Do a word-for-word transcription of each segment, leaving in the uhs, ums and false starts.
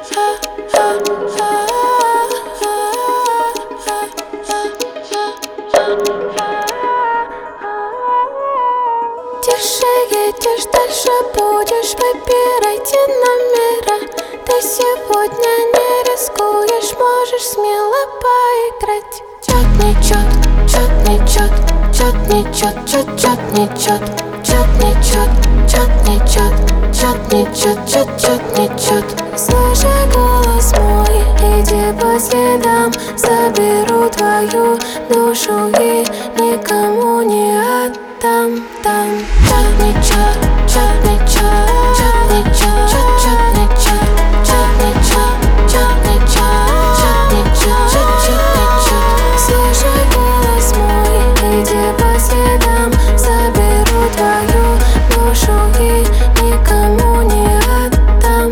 Тише едешь, дальше будешь, выбирайте номера. Ты сегодня не рискуешь, можешь смело поиграть. Чёт не чёт, чёт не чёт, чёт не чёт, чёт чёт не чёт, чёт не чёт, чёт не чёт, чёт не чёт, чёт чёт не чёт. Слушай голос мой, иди по следам, заберу твою душу и никому не отдам. Там чёт не чёт, чёт не чёт, чёт не чёт, чёт чёт не чёт, чёт не чёт, чёт не чёт, чёт не чёт, чёт чёт не чёт. Слушай голос мой, иди по следам, заберу твою душу и никому не отдам.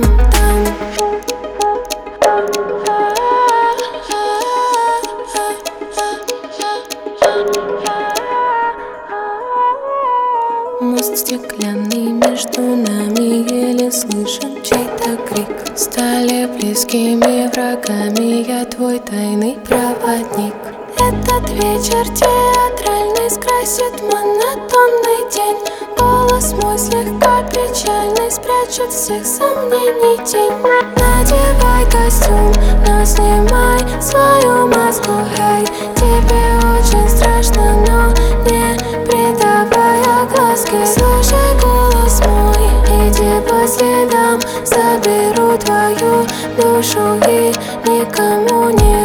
Мост стеклянный между нами, еле слышен чей-то крик. Стали близкими врагами, я твой тайный проводник. Этот вечер театральный скрасит монотонный день. Голос мой слегка печальный спрячет всех сомнений тень. Надевай костюм, но снимай свою маску, эй. Тебе очень страшно, но не придавай огласки. Слушай голос мой, иди по следам, заберу твою душу и никому не